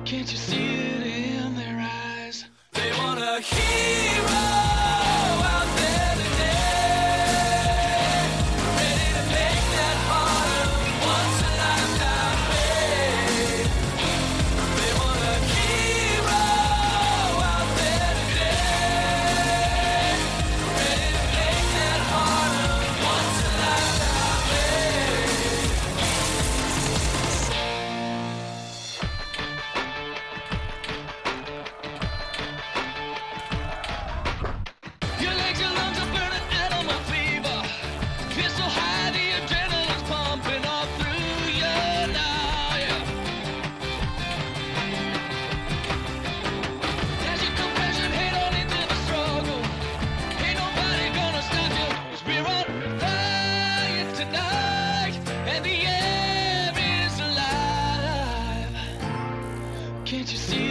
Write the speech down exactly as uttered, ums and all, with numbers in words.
Can't you see it in their eyes? They want a hero out there today, ready to make that heart a once in a lifetime babe. They want a hero out there today, ready to make that heart a once in a lifetime babe. Your legs and lungs are burning animal fever. Feel so high, the adrenaline's pumping all through you now, yeah. As you compassion head on into the struggle, ain't nobody gonna stop you, 'cause we're on fire tonight, and the air is alive. Can't you see